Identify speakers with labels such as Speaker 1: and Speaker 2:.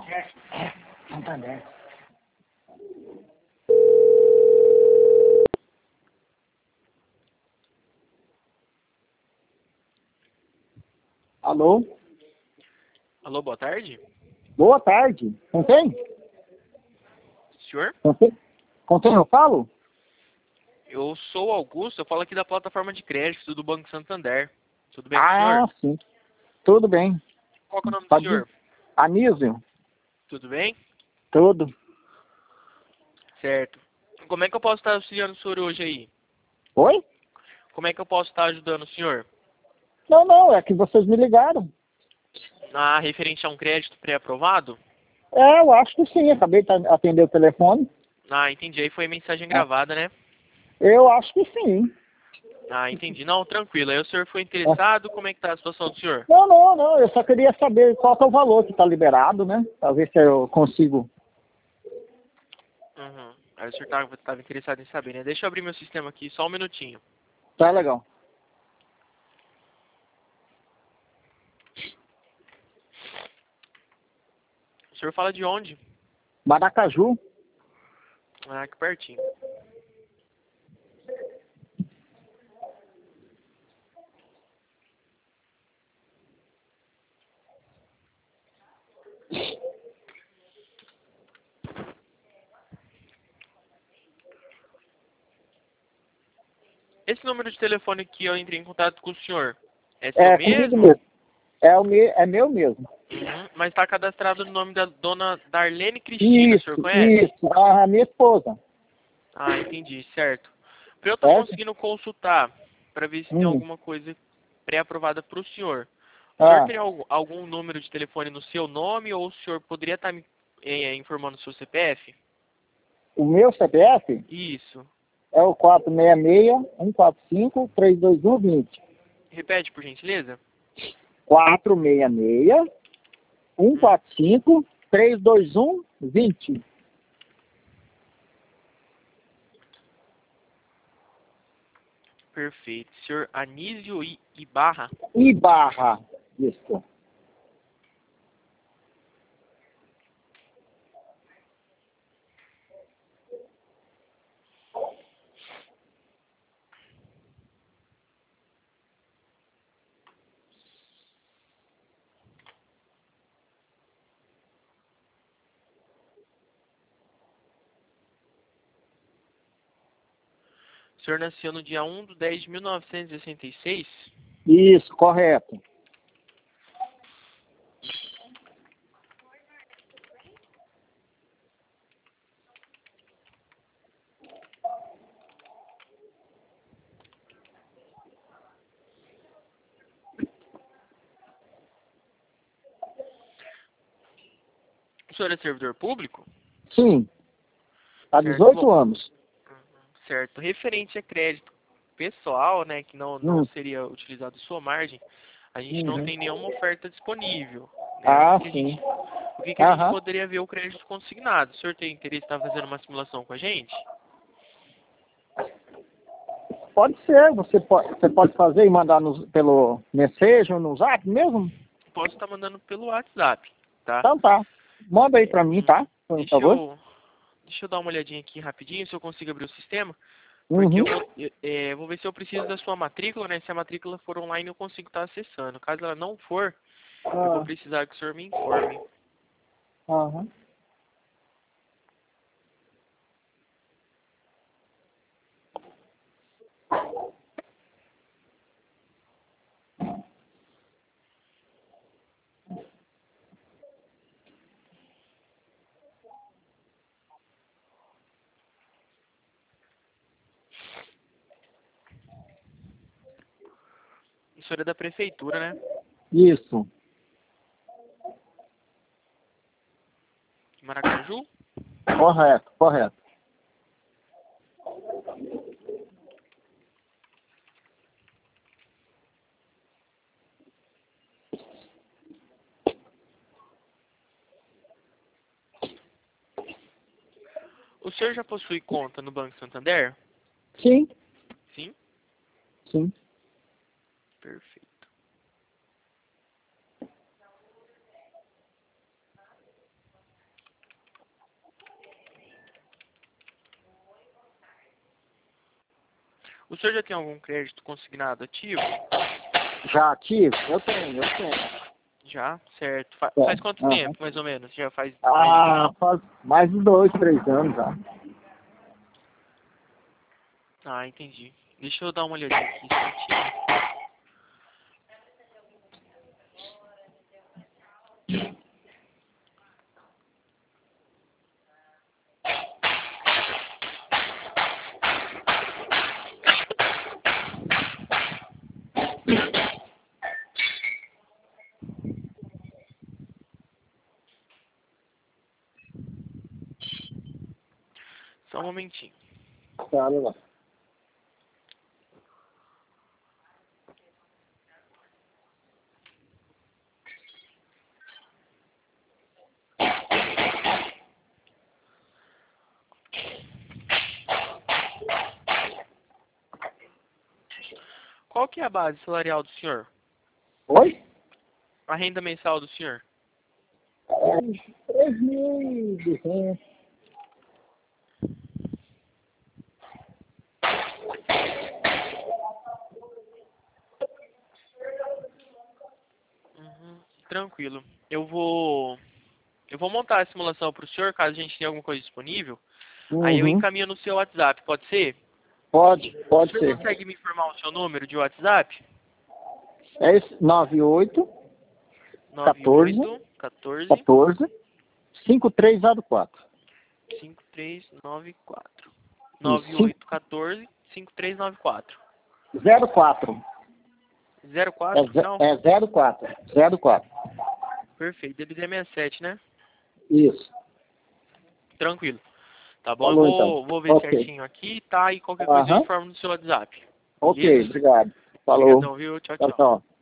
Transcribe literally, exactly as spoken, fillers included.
Speaker 1: É, Santander. Alô?
Speaker 2: Alô, boa tarde.
Speaker 1: Boa tarde. Com quem?
Speaker 2: Senhor?
Speaker 1: Com quem, com quem eu falo?
Speaker 2: Eu sou o Augusto, eu falo aqui da plataforma de crédito do Banco Santander. Tudo bem com o
Speaker 1: Ah,
Speaker 2: senhor?
Speaker 1: sim. Tudo bem.
Speaker 2: Qual que é o nome do
Speaker 1: Pode ir.
Speaker 2: senhor?
Speaker 1: Anísio?
Speaker 2: Tudo bem?
Speaker 1: Tudo.
Speaker 2: Certo. Como é que eu posso estar auxiliando o senhor hoje aí?
Speaker 1: Oi?
Speaker 2: Como é que eu posso estar ajudando o senhor?
Speaker 1: Não, não, é que vocês me ligaram.
Speaker 2: Na referente a um crédito pré-aprovado?
Speaker 1: É, eu acho que sim. Acabei de atender o telefone.
Speaker 2: Ah, entendi. Aí foi mensagem
Speaker 1: Ah,
Speaker 2: gravada, né?
Speaker 1: eu acho que sim.
Speaker 2: Ah, entendi. Não, tranquilo. Aí o senhor foi
Speaker 1: É.
Speaker 2: interessado, como é que tá a situação do senhor?
Speaker 1: Não, não, não. Eu só queria saber qual que é o valor que está liberado, né? Pra ver se eu consigo.
Speaker 2: Uhum. Aí o senhor estava estava interessado em saber, né? Deixa eu abrir meu sistema aqui, só um minutinho.
Speaker 1: Tá legal.
Speaker 2: O senhor fala de onde?
Speaker 1: Maracaju?
Speaker 2: Ah, aqui pertinho. Esse número de telefone que eu entrei em contato com o senhor, é seu
Speaker 1: É, comigo
Speaker 2: mesmo?
Speaker 1: mesmo. É, o me, é meu mesmo.
Speaker 2: Uhum. Mas está cadastrado no nome da dona Darlene Cristina, o senhor
Speaker 1: Isso,
Speaker 2: conhece?
Speaker 1: isso. A minha esposa.
Speaker 2: Ah, entendi, certo. Para eu estar
Speaker 1: Certo?
Speaker 2: conseguindo consultar, para ver se tem
Speaker 1: Hum.
Speaker 2: alguma coisa pré-aprovada para o senhor, o senhor
Speaker 1: Ah,
Speaker 2: teria algum, algum número de telefone no seu nome ou o senhor poderia estar me eh, informando o seu C P F?
Speaker 1: o meu C P F
Speaker 2: Isso.
Speaker 1: é o quatro seis seis, um quatro cinco, três dois um, vinte.
Speaker 2: Repete, por gentileza.
Speaker 1: quatro seis seis, um
Speaker 2: Hum,
Speaker 1: quatro cinco, três dois um, vinte.
Speaker 2: perfeito. Senhor Anísio I- Ibarra.
Speaker 1: E barra. Isso.
Speaker 2: O senhor nasceu no dia um de dez de mil novecentos e sessenta e seis?
Speaker 1: Isso, correto.
Speaker 2: O senhor é servidor público?
Speaker 1: Sim. Há
Speaker 2: Certo. Bom,
Speaker 1: dezoito anos.
Speaker 2: certo. Referente a crédito pessoal, né, que não, não
Speaker 1: Hum.
Speaker 2: seria utilizado sua margem, a gente não
Speaker 1: Uhum.
Speaker 2: tem nenhuma oferta disponível, né? O que
Speaker 1: Ah,
Speaker 2: que a
Speaker 1: sim.
Speaker 2: gente, o que que a gente
Speaker 1: Aham.
Speaker 2: poderia ver o crédito consignado? O senhor tem interesse em estar fazendo uma simulação com a gente?
Speaker 1: Pode ser. Você pode, você pode fazer e mandar no, pelo Messenger ou no Zap mesmo?
Speaker 2: Posso estar mandando pelo WhatsApp, tá?
Speaker 1: Então tá. Manda aí pra mim,
Speaker 2: Hum,
Speaker 1: tá? Por
Speaker 2: deixa
Speaker 1: favor.
Speaker 2: eu, deixa eu dar uma olhadinha aqui rapidinho, se eu consigo abrir o sistema. Porque
Speaker 1: Uhum.
Speaker 2: eu vou, é, vou ver se eu preciso da sua matrícula, né? Se a matrícula for online, eu consigo estar acessando. Caso ela não for, eu vou
Speaker 1: Ah,
Speaker 2: precisar que o senhor me informe.
Speaker 1: aham.
Speaker 2: O senhor é da prefeitura, né?
Speaker 1: Isso.
Speaker 2: De Maracaju?
Speaker 1: Correto, correto.
Speaker 2: O senhor já possui conta no Banco Santander?
Speaker 1: Sim,
Speaker 2: Sim?
Speaker 1: sim.
Speaker 2: Perfeito. O senhor já tem algum crédito consignado ativo?
Speaker 1: Já ativo? Eu tenho, eu tenho.
Speaker 2: Já, certo. Fa
Speaker 1: É.
Speaker 2: faz quanto
Speaker 1: Uhum.
Speaker 2: tempo, mais ou menos? Já faz...
Speaker 1: Ah, faz mais de dois, três anos já.
Speaker 2: Ah, entendi. Deixa eu dar uma olhadinha aqui certinho. Só um momentinho.
Speaker 1: Tá, legal.
Speaker 2: Qual que é a base salarial do senhor?
Speaker 1: Oi?
Speaker 2: A renda mensal do senhor?
Speaker 1: É, três mil e duzentos.
Speaker 2: Uhum, tranquilo. Eu vou... Eu vou montar a simulação para o senhor, caso a gente tenha alguma coisa disponível. Aí eu
Speaker 1: Uhum.
Speaker 2: encaminho no seu WhatsApp, pode ser?
Speaker 1: Pode,
Speaker 2: O
Speaker 1: pode
Speaker 2: senhor
Speaker 1: ser.
Speaker 2: consegue me informar o seu número de WhatsApp?
Speaker 1: É esse nove oito
Speaker 2: nove
Speaker 1: quatorze
Speaker 2: oito um quatro
Speaker 1: quatorze cinco três zero quatro.
Speaker 2: cinco três nove quatro.
Speaker 1: Isso,
Speaker 2: nove oito um quatro cinco três nove quatro.
Speaker 1: zero quatro.
Speaker 2: zero
Speaker 1: É,
Speaker 2: quatro,
Speaker 1: ze-
Speaker 2: final?
Speaker 1: é zero quatro. zero quatro.
Speaker 2: Perfeito. D D D sessenta e sete, né?
Speaker 1: Isso.
Speaker 2: Tranquilo. Tá bom? Eu
Speaker 1: Falou então.
Speaker 2: vou, vou ver
Speaker 1: Ok.
Speaker 2: certinho aqui, tá? E qualquer coisa eu
Speaker 1: Aham.
Speaker 2: informo no seu WhatsApp.
Speaker 1: Ok,
Speaker 2: Beleza?
Speaker 1: obrigado. Falou.
Speaker 2: Obrigadão, viu? Tchau,
Speaker 1: Tchau,
Speaker 2: tchau.
Speaker 1: tchau.